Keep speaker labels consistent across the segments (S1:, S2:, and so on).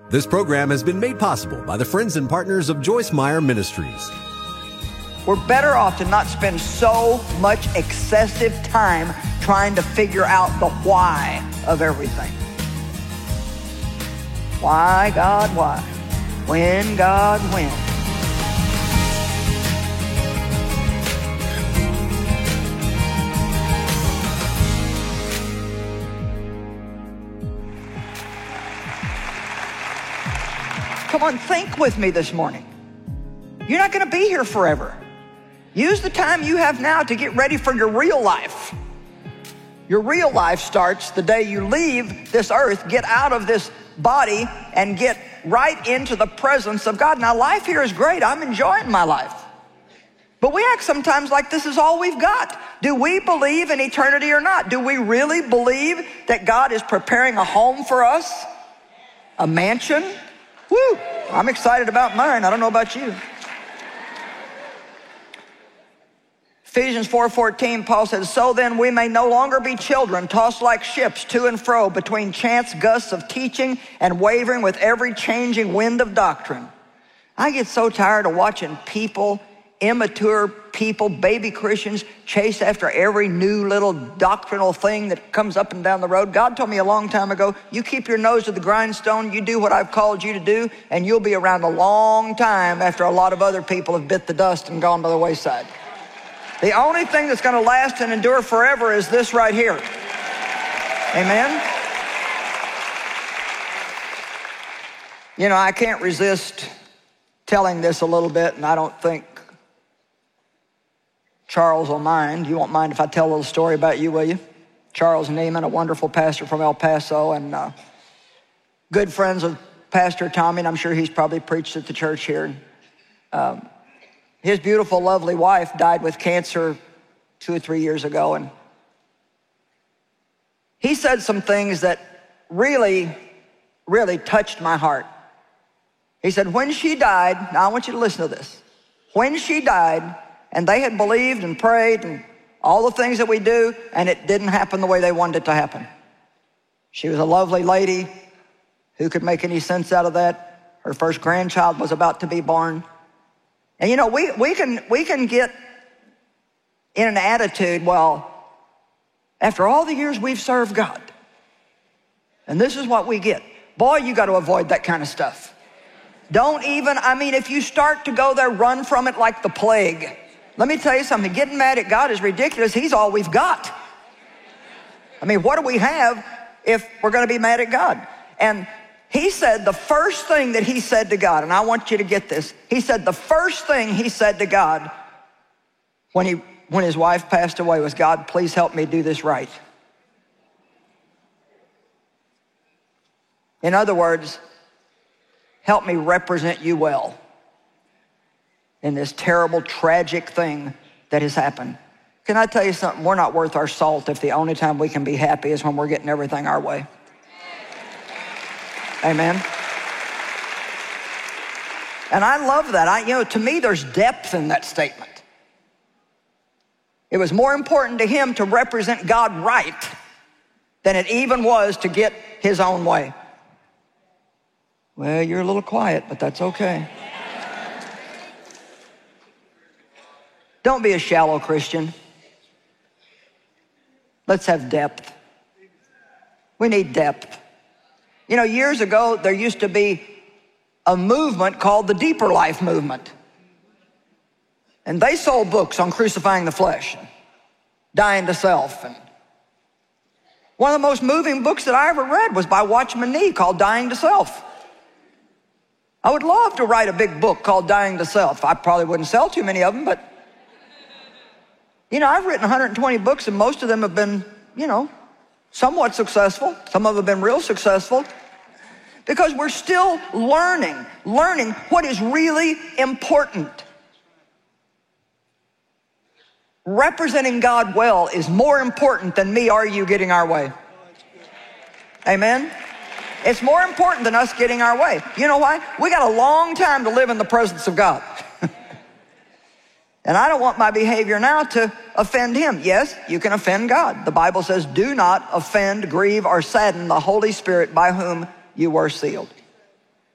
S1: This program has been made possible by the friends and partners of Joyce Meyer Ministries.
S2: We're better off to not spend so much excessive time trying to figure out the why of everything. Why, God, why? When, God, when? Come on, think with me this morning. You're not going to be here forever. Use the time you have now to get ready for your real life. Your real life starts the day you leave this earth, get out of this body, and get right into the presence of God. Now, life here is great. I'm enjoying my life. But we act sometimes like this is all we've got. Do we believe in eternity or not? Do we really believe that God is preparing a home for us? A mansion? Woo! I'm excited about mine. I don't know about you. Ephesians 4:14, Paul says, "So then we may no longer be children, tossed like ships to and fro between chance gusts of teaching and wavering with every changing wind of doctrine." I get so tired of watching people, immature people, baby Christians, chase after every new little doctrinal thing that comes up and down the road. God told me a long time ago, you keep your nose to the grindstone, you do what I've called you to do, and you'll be around a long time after a lot of other people have bit the dust and gone by the wayside. The only thing that's going to last and endure forever is this right here. Amen? You know, I can't resist telling this a little bit, and I don't think Charles will mind. You won't mind if I tell a little story about you, will you? Charles Neiman, a wonderful pastor from El Paso, and good friends of Pastor Tommy, and I'm sure he's probably preached at the church here. His beautiful, lovely wife died with cancer 2 or 3 years ago, and he said some things that really, really touched my heart. He said, when she died, now I want you to listen to this. When she died, and they had believed and prayed and all the things that we do, and it didn't happen the way they wanted it to happen. She was a lovely lady. Who could make any sense out of that? Her first grandchild was about to be born. And you know, we can get in an attitude, well, after all the years we've served God, and this is what we get. Boy, you got to avoid that kind of stuff. Don't even, if you start to go there, run from it like the plague. Let me tell you something, getting mad at God is ridiculous. He's all we've got. What do we have if we're going to be mad at God? And he said the first thing that he said to God, and I want you to get this. He said the first thing he said to God when his wife passed away was, God, please help me do this right. In other words, help me represent you well in this terrible, tragic thing that has happened. Can I tell you something? We're not worth our salt if the only time we can be happy is when we're getting everything our way. Amen. And I love that. To me, there's depth in that statement. It was more important to him to represent God right than it even was to get his own way. Well, you're a little quiet, but that's okay. Don't be a shallow Christian. Let's have depth. We need depth. Years ago, there used to be a movement called the Deeper Life movement. And they sold books on crucifying the flesh, dying to self. And one of the most moving books that I ever read was by Watchman Nee called Dying to Self. I would love to write a big book called Dying to Self. I probably wouldn't sell too many of them, but I've written 120 books, and most of them have been, somewhat successful. Some of them have been real successful because we're still learning what is really important. Representing God well is more important than me or you getting our way. Amen? It's more important than us getting our way. You know why? We got a long time to live in the presence of God. And I don't want my behavior now to offend him. Yes, you can offend God. The Bible says, do not offend, grieve, or sadden the Holy Spirit by whom you were sealed.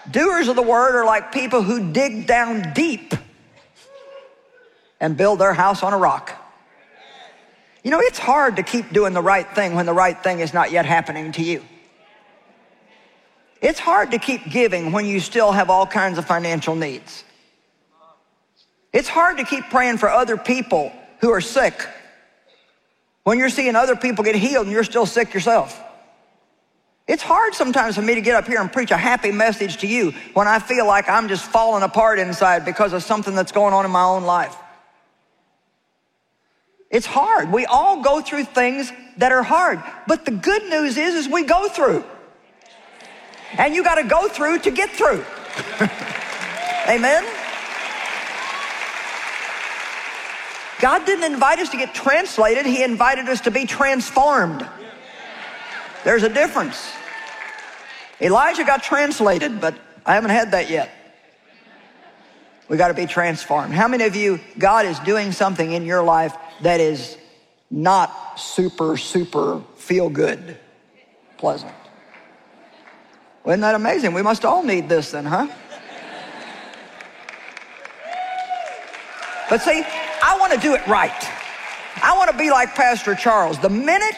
S2: Doers of the word are like people who dig down deep and build their house on a rock. You know, it's hard to keep doing the right thing when the right thing is not yet happening to you. It's hard to keep giving when you still have all kinds of financial needs. It's hard to keep praying for other people who are sick when you're seeing other people get healed and you're still sick yourself. It's hard sometimes for me to get up here and preach a happy message to you when I feel like I'm just falling apart inside because of something that's going on in my own life. It's hard. We all go through things that are hard. But the good news is we go through. And you got to go through to get through. Amen? God didn't invite us to get translated. He invited us to be transformed. There's a difference. Elijah got translated, but I haven't had that yet. We got to be transformed. How many of you, God is doing something in your life that is not super feel good, pleasant? Well, isn't that amazing? We must all need this then, huh? But see, I want to do it right. I want to be like Pastor Charles. The minute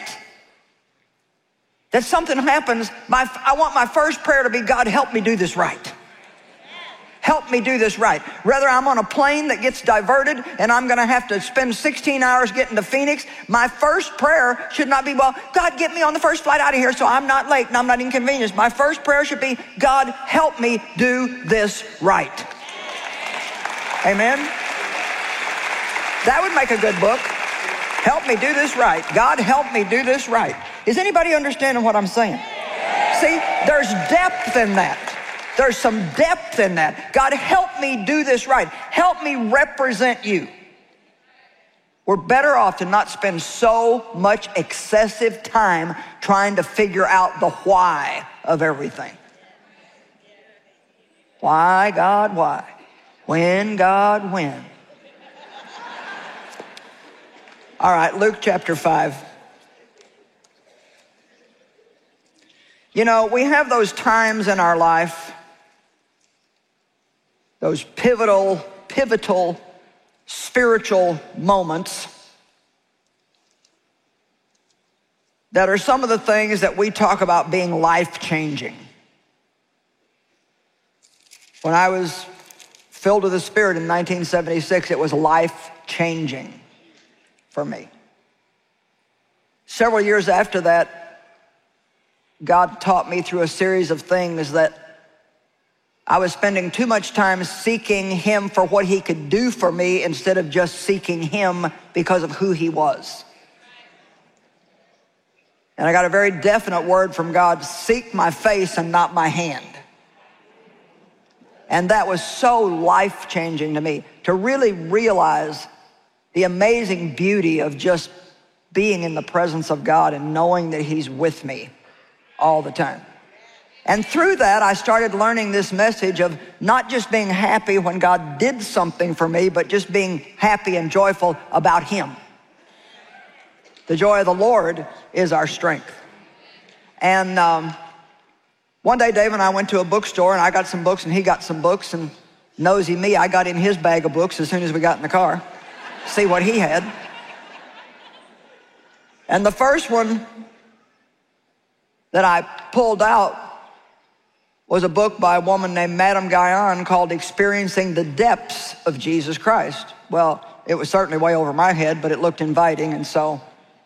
S2: that something happens, I want my first prayer to be, God, help me do this right. Help me do this right. Whether I'm on a plane that gets diverted and I'm going to have to spend 16 hours getting to Phoenix, my first prayer should not be, well, God, get me on the first flight out of here so I'm not late and I'm not inconvenienced. My first prayer should be, God, help me do this right. Amen? That would make a good book. Help me do this right. God, help me do this right. Is anybody understanding what I'm saying? See, there's depth in that. There's some depth in that. God, help me do this right. Help me represent you. We're better off to not spend so much excessive time trying to figure out the why of everything. Why, God, why? When, God, when? All right, Luke chapter 5. You know, we have those times in our life, those pivotal, spiritual moments that are some of the things that we talk about being life-changing. When I was filled with the Spirit in 1976, it was life-changing for me. Several years after that, God taught me through a series of things that I was spending too much time seeking Him for what He could do for me instead of just seeking Him because of who He was. And I got a very definite word from God, seek my face and not my hand. And that was so life-changing to me, to really realize the amazing beauty of just being in the presence of God and knowing that He's with me all the time. And through that, I started learning this message of not just being happy when God did something for me, but just being happy and joyful about Him. The joy of the Lord is our strength. And one day, Dave and I went to a bookstore, and I got some books, and he got some books, and nosy me, I got in his bag of books as soon as we got in the car, see what he had. And the first one that I pulled out was a book by a woman named Madame Guyon called Experiencing the Depths of Jesus Christ. Well, it was certainly way over my head, but it looked inviting, and so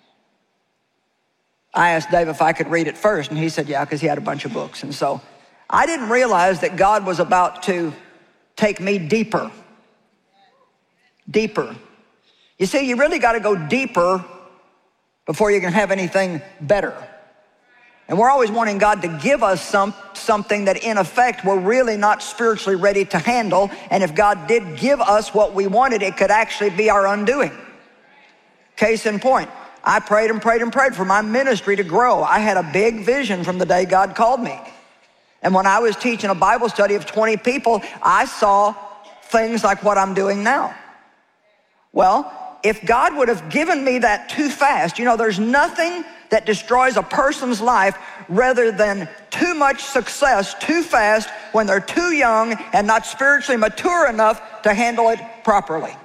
S2: I asked Dave if I could read it first, and he said yeah, because he had a bunch of books. And so I didn't realize that God was about to take me deeper. Deeper. You see, you really got to go deeper before you can have anything better. And we're always wanting God to give us something that in effect we're really not spiritually ready to handle. And if God did give us what we wanted, it could actually be our undoing. Case in point, I prayed and prayed and prayed for my ministry to grow. I had a big vision from the day God called me. And when I was teaching a Bible study of 20 people, I saw things like what I'm doing now. Well, if God would have given me that too fast, you know, there's nothing that destroys a person's life rather than too much success too fast when they're too young and not spiritually mature enough to handle it properly.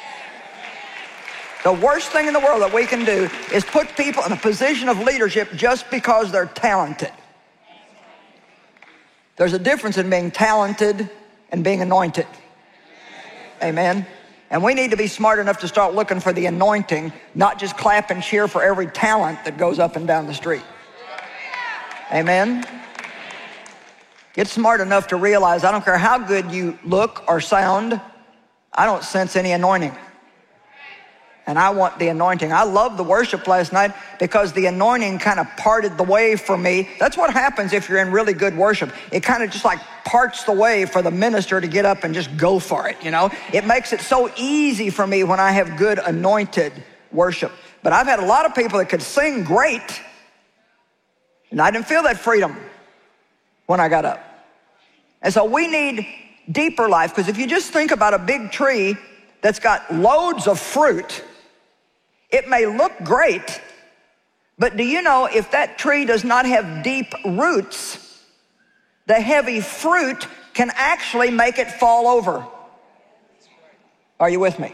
S2: The worst thing in the world that we can do is put people in a position of leadership just because they're talented. There's a difference in being talented and being anointed. Amen. And we need to be smart enough to start looking for the anointing, not just clap and cheer for every talent that goes up and down the street. Amen. Get smart enough to realize I don't care how good you look or sound, I don't sense any anointing. And I want the anointing. I loved the worship last night because the anointing kind of parted the way for me. That's what happens if you're in really good worship. It kind of just like parts the way for the minister to get up and just go for it, you know. It makes it so easy for me when I have good anointed worship. But I've had a lot of people that could sing great, and I didn't feel that freedom when I got up. And so we need deeper life, because if you just think about a big tree that's got loads of fruit, it may look great, but do you know if that tree does not have deep roots, the heavy fruit can actually make it fall over? Are you with me?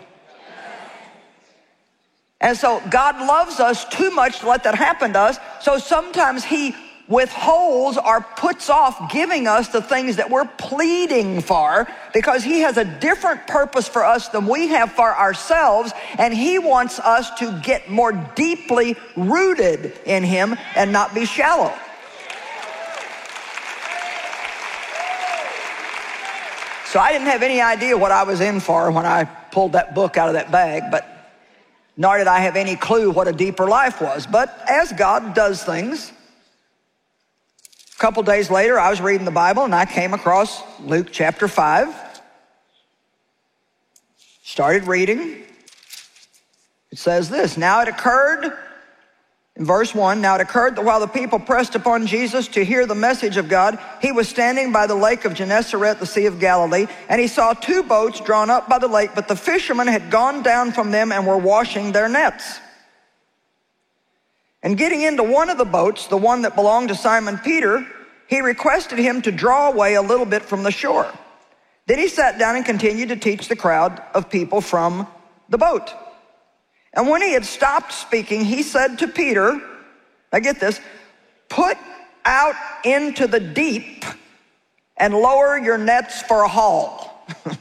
S2: And so God loves us too much to let that happen to us. So sometimes he withholds or puts off giving us the things that we're pleading for, because he has a different purpose for us than we have for ourselves, and he wants us to get more deeply rooted in him and not be shallow. So I didn't have any idea what I was in for when I pulled that book out of that bag, but nor did I have any clue what a deeper life was. But as God does things, a couple days later, I was reading the Bible and I came across Luke chapter 5. Started reading. It says this: Now it occurred, in verse 1, now it occurred that while the people pressed upon Jesus to hear the message of God, he was standing by the lake of Gennesaret, the Sea of Galilee, and he saw two boats drawn up by the lake, but the fishermen had gone down from them and were washing their nets. And getting into one of the boats, the one that belonged to Simon Peter, he requested him to draw away a little bit from the shore. Then he sat down and continued to teach the crowd of people from the boat. And when he had stopped speaking, he said to Peter, now get this, put out into the deep and lower your nets for a haul.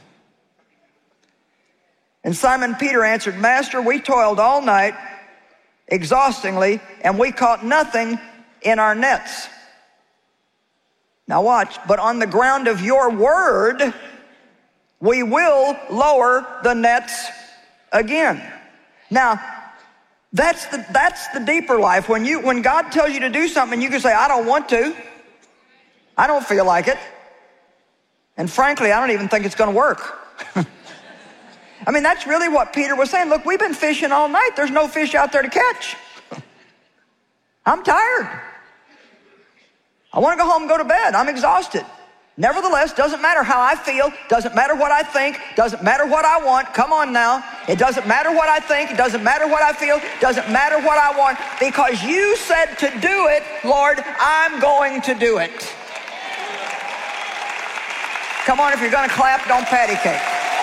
S2: And Simon Peter answered, Master, we toiled all night exhaustingly, and we caught nothing in our nets. Now watch, but on the ground of your word, we will lower the nets again. Now, that's the deeper life. When God tells you to do something, you can say, I don't want to. I don't feel like it. And frankly, I don't even think it's going to work. I mean, that's really what Peter was saying. Look, we've been fishing all night. There's no fish out there to catch. I'm tired. I want to go home and go to bed. I'm exhausted. Nevertheless, doesn't matter how I feel, doesn't matter what I think, doesn't matter what I want. Come on now. It doesn't matter what I think, it doesn't matter what I feel, doesn't matter what I want. Because you said to do it, Lord, I'm going to do it. Come on, if you're going to clap, don't patty cake.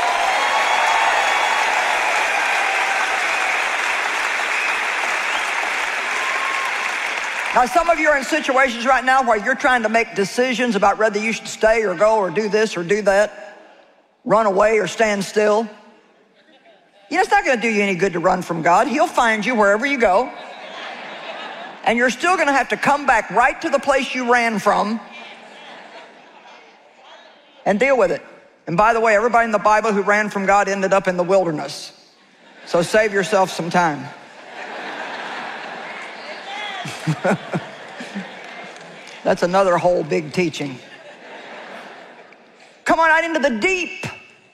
S2: Now, some of you are in situations right now where you're trying to make decisions about whether you should stay or go or do this or do that, run away or stand still. You know, it's not going to do you any good to run from God. He'll find you wherever you go. And you're still going to have to come back right to the place you ran from and deal with it. And by the way, everybody in the Bible who ran from God ended up in the wilderness. So save yourself some time. That's another whole big teaching. Come on out into the deep,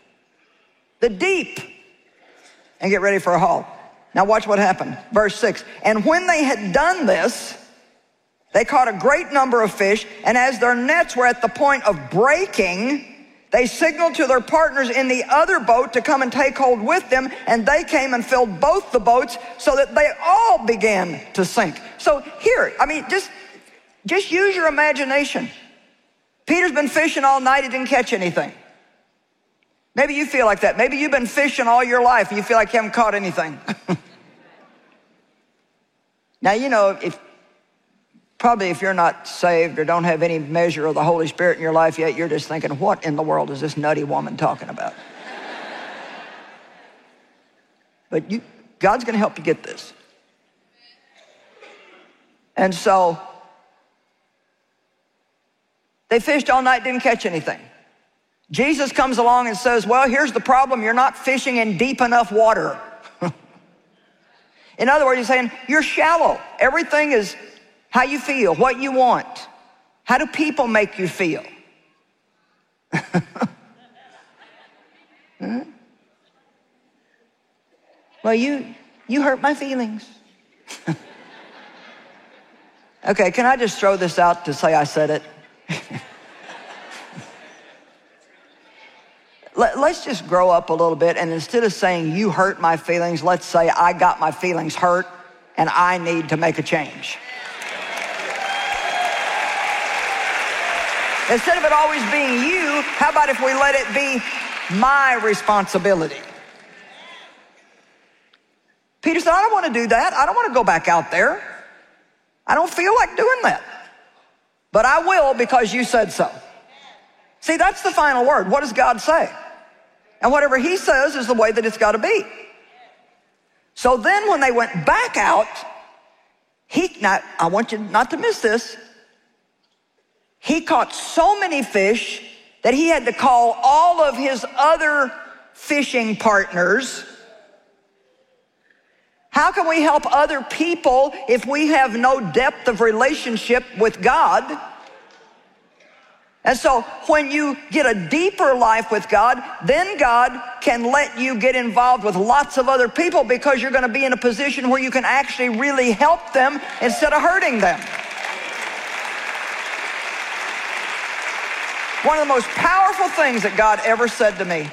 S2: and get ready for a haul. Now watch what happened. Verse 6, and when they had done this, they caught a great number of fish, and as their nets were at the point of breaking, they signaled to their partners in the other boat to come and take hold with them, and they came and filled both the boats so that they all began to sink. So here, I mean, just use your imagination. Peter's been fishing all night, he didn't catch anything. Maybe you feel like that. Maybe you've been fishing all your life and you feel like you haven't caught anything. Now, you know, if you're not saved or don't have any measure of the Holy Spirit in your life yet, you're just thinking, what in the world is this nutty woman talking about? But God's going to help you get this. And so they fished all night, didn't catch anything. Jesus comes along and says, well, here's the problem. You're not fishing in deep enough water. In other words, he's saying, you're shallow. Everything is how you feel, what you want. How do people make you feel? Well, you hurt my feelings. Okay, can I just throw this out to say I said it? Let's just grow up a little bit, and instead of saying you hurt my feelings, let's say I got my feelings hurt and I need to make a change. Instead of it always being you, how about if we let it be my responsibility? Peter said, I don't want to do that. I don't want to go back out there. I don't feel like doing that. But I will because you said so. See, that's the final word. What does God say? And whatever he says is the way that it's got to be. So then when they went back out, now I want you not to miss this. He caught so many fish that he had to call all of his other fishing partners. How can we help other people if we have no depth of relationship with God? And so when you get a deeper life with God, then God can let you get involved with lots of other people because you're going to be in a position where you can actually really help them instead of hurting them. One of the most powerful things that God ever said to me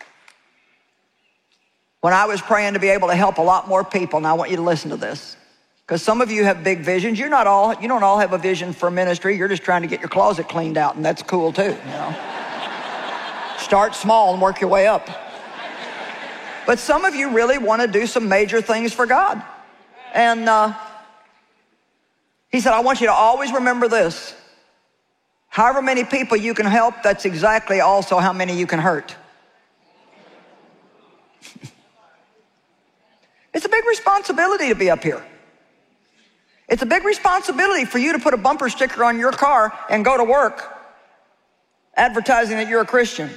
S2: when I was praying to be able to help a lot more people, and I want you to listen to this, because some of you have big visions. You don't all have a vision for ministry. You're just trying to get your closet cleaned out, and that's cool too, you know. Start small and work your way up. But some of you really want to do some major things for God. And he said, I want you to always remember this. However many people you can help, that's exactly also how many you can hurt. It's a big responsibility to be up here. It's a big responsibility for you to put a bumper sticker on your car and go to work advertising that you're a Christian.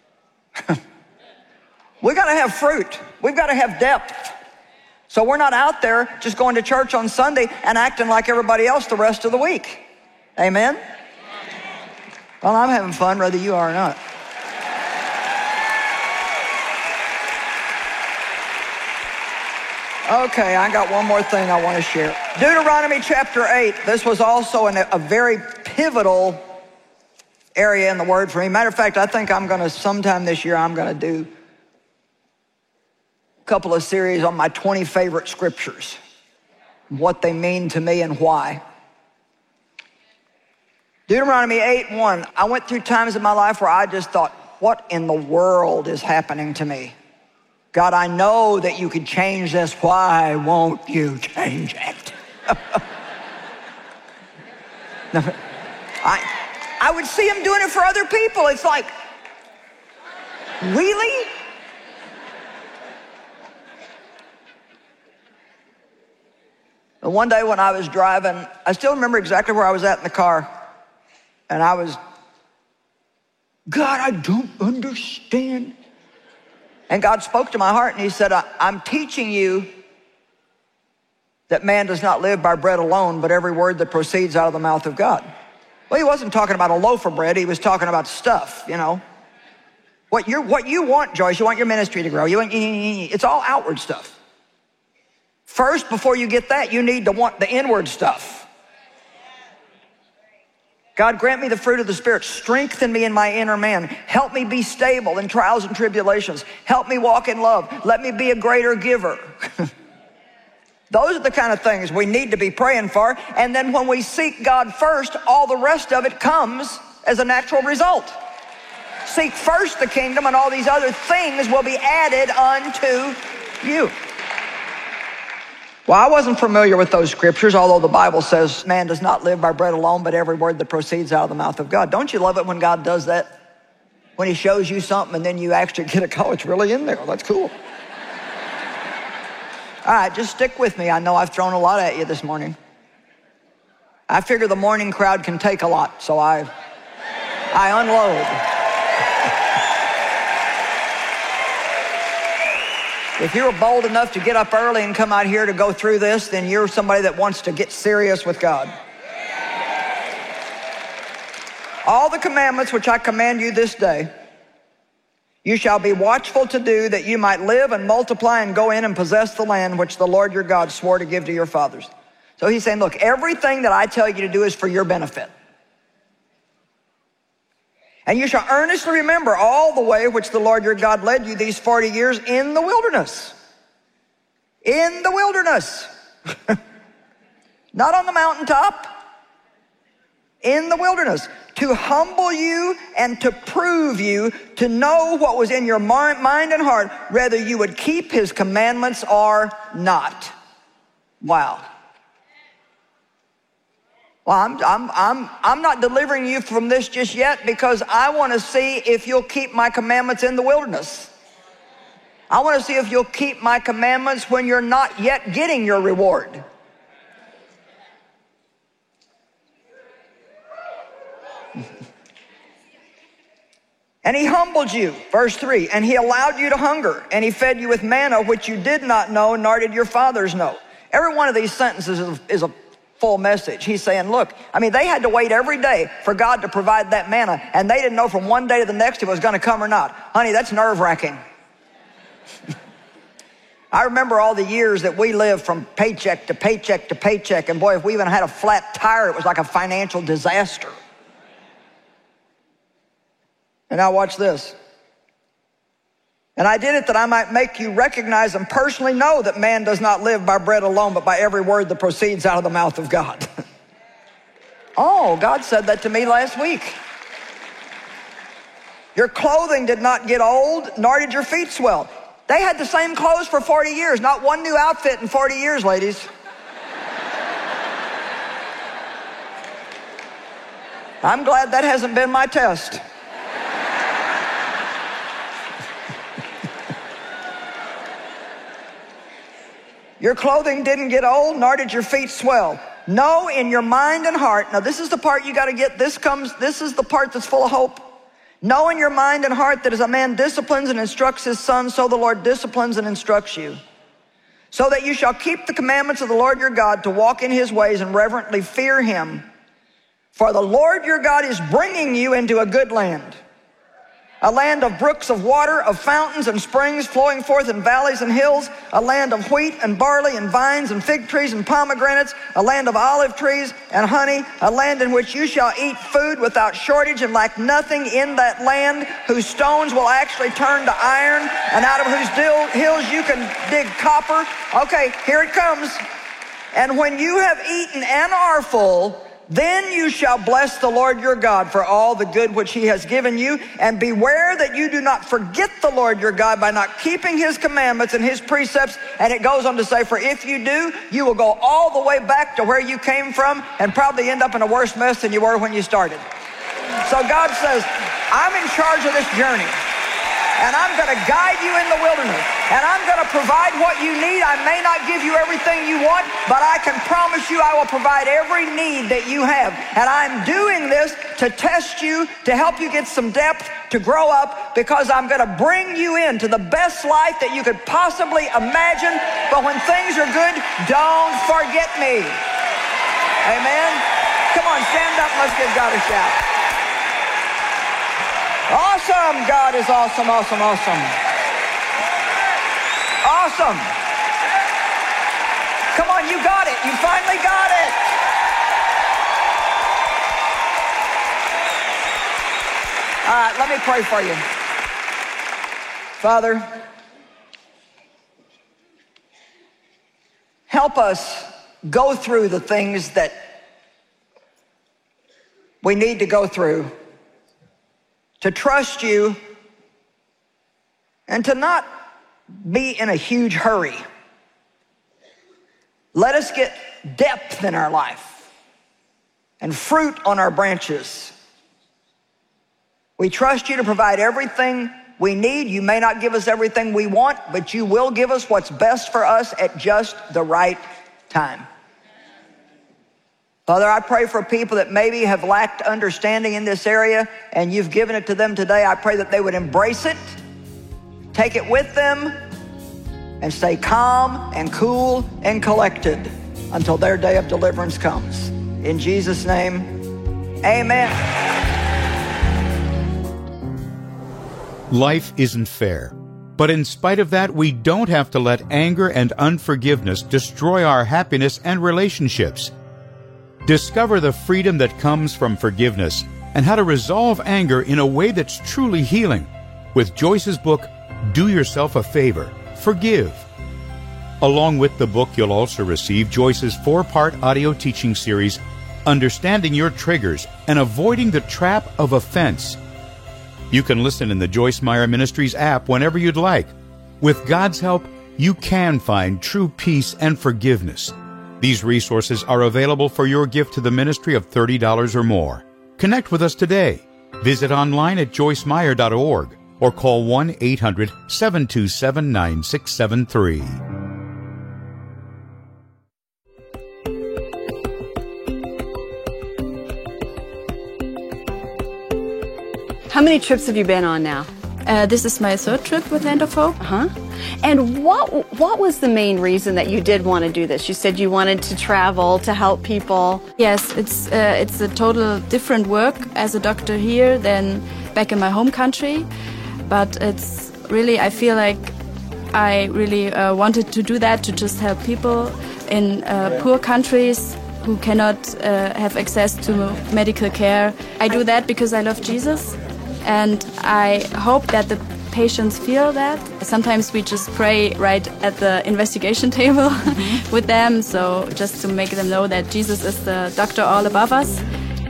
S2: We got to have fruit. We've got to have depth. So we're not out there just going to church on Sunday and acting like everybody else the rest of the week. Amen? Well, I'm having fun whether you are or not. Okay, I got one more thing I want to share. Deuteronomy chapter 8. This was also a very pivotal area in the Word for me. Matter of fact, I think sometime this year, I'm going to do a couple of series on my 20 favorite scriptures, what they mean to me and why. Deuteronomy 8:1. I went through times in my life where I just thought, what in the world is happening to me? God, I know that you could change this. Why won't you change it? I would see him doing it for other people. It's like, really? And one day when I was driving, I still remember exactly where I was at in the car. And I was, God, I don't understand. And God spoke to my heart and he said, I'm teaching you that man does not live by bread alone, but every word that proceeds out of the mouth of God. Well, he wasn't talking about a loaf of bread. He was talking about stuff, you know. What you want, Joyce, you want your ministry to grow. It's all outward stuff. First, before you get that, you need to want the inward stuff. God, grant me the fruit of the Spirit. Strengthen me in my inner man. Help me be stable in trials and tribulations. Help me walk in love. Let me be a greater giver. Those are the kind of things we need to be praying for. And then when we seek God first, all the rest of it comes as a natural result. Seek first the kingdom, and all these other things will be added unto you. Well, I wasn't familiar with those scriptures, although the Bible says man does not live by bread alone, but every word that proceeds out of the mouth of God. Don't you love it when God does that? When he shows you something and then you actually get a, oh, it's really in there. That's cool. All right, just stick with me. I know I've thrown a lot at you this morning. I figure the morning crowd can take a lot, so I unload. If you were bold enough to get up early and come out here to go through this, then you're somebody that wants to get serious with God. All the commandments which I command you this day, you shall be watchful to do, that you might live and multiply and go in and possess the land which the Lord your God swore to give to your fathers. So he's saying, look, everything that I tell you to do is for your benefit. And you shall earnestly remember all the way which the Lord your God led you these 40 years in the wilderness. In the wilderness. Not on the mountaintop. In the wilderness. To humble you and to prove you, to know what was in your mind and heart, whether you would keep his commandments or not. Wow. Well, I'm not delivering you from this just yet, because I want to see if you'll keep my commandments in the wilderness. I want to see if you'll keep my commandments when you're not yet getting your reward. And he humbled you, verse 3, and he allowed you to hunger, and he fed you with manna, which you did not know, nor did your fathers know. Every one of these sentences is a full message. He's saying, look, I mean, they had to wait every day for God to provide that manna, and they didn't know from one day to the next if it was going to come or not. Honey, that's nerve-wracking. I remember all the years that we lived from paycheck to paycheck to paycheck, and boy, if we even had a flat tire, it was like a financial disaster. And now watch this. And I did it that I might make you recognize and personally know that man does not live by bread alone, but by every word that proceeds out of the mouth of God. Oh, God said that to me last week. Your clothing did not get old, nor did your feet swell. They had the same clothes for 40 years, not one new outfit in 40 years, ladies. I'm glad that hasn't been my test. Your clothing didn't get old, nor did your feet swell. Know in your mind and heart. Now this is the part you got to get. This is the part that's full of hope. Know in your mind and heart that as a man disciplines and instructs his son, so the Lord disciplines and instructs you. So that you shall keep the commandments of the Lord your God, to walk in his ways and reverently fear him. For the Lord your God is bringing you into a good land. A land of brooks of water, of fountains and springs flowing forth in valleys and hills, a land of wheat and barley and vines and fig trees and pomegranates, a land of olive trees and honey, a land in which you shall eat food without shortage and lack nothing in that land, whose stones will actually turn to iron, and out of whose hills you can dig copper. Okay, here it comes. And when you have eaten and are full, then you shall bless the Lord your God for all the good which he has given you, and beware that you do not forget the Lord your God by not keeping his commandments and his precepts. And it goes on to say, for if you do, you will go all the way back to where you came from and probably end up in a worse mess than you were when you started. So God says, I'm in charge of this journey. And I'm going to guide you in the wilderness. And I'm going to provide what you need. I may not give you everything you want, but I can promise you I will provide every need that you have. And I'm doing this to test you, to help you get some depth, to grow up, because I'm going to bring you into the best life that you could possibly imagine. But when things are good, don't forget me. Amen? Come on, stand up and let's give God a shout. Awesome. God is awesome, awesome, awesome. Awesome. Come on, you got it. You finally got it. All right, let me pray for you. Father, help us go through the things that we need to go through, to trust you, and to not be in a huge hurry. Let us get depth in our life and fruit on our branches. We trust you to provide everything we need. You may not give us everything we want, but you will give us what's best for us at just the right time. Father, I pray for people that maybe have lacked understanding in this area, and you've given it to them today. I pray that they would embrace it, take it with them, and stay calm and cool and collected until their day of deliverance comes. In Jesus' name, amen.
S3: Life isn't fair, but in spite of that, we don't have to let anger and unforgiveness destroy our happiness and relationships. Discover the freedom that comes from forgiveness and how to resolve anger in a way that's truly healing with Joyce's book, Do Yourself a Favor, Forgive. Along with the book, you'll also receive Joyce's 4-part audio teaching series, Understanding Your Triggers and Avoiding the Trap of Offense. You can listen in the Joyce Meyer Ministries app whenever you'd like. With God's help, you can find true peace and forgiveness. These resources are available for your gift to the ministry of $30 or more. Connect with us today. Visit online at joycemeyer.org or call 1-800-727-9673.
S4: How many trips have you been on now?
S5: This is my third trip with Hand of Hope.
S4: And what was the main reason that you did want to do this? You said you wanted to travel to help people.
S5: Yes, it's a total different work as a doctor here than back in my home country. But it's really, I feel like I really wanted to do that, to just help people in poor countries who cannot have access to medical care. I do that because I love Jesus. And I hope that the patients feel that. Sometimes we just pray right at the investigation table with them, so just to make them know that Jesus is the doctor all above us.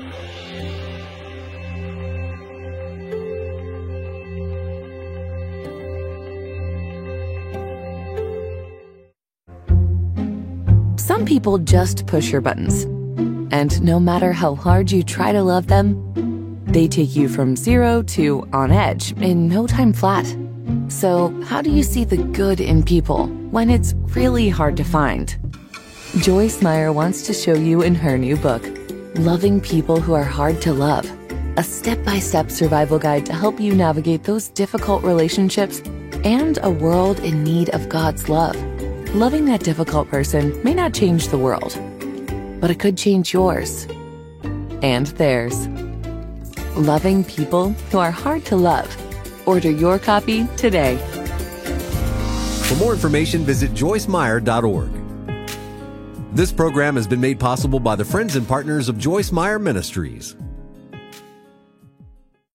S6: Some people just push your buttons. And no matter how hard you try to love them, they take you from 0 to on edge in no time flat. So how do you see the good in people when it's really hard to find? Joyce Meyer wants to show you in her new book, Loving People Who Are Hard to Love, a step-by-step survival guide to help you navigate those difficult relationships and a world in need of God's love. Loving that difficult person may not change the world, but it could change yours and theirs. Loving People Who Are Hard to Love. Order your copy today.
S1: For more information, visit joycemeyer.org. This program has been made possible by the friends and partners of Joyce Meyer Ministries.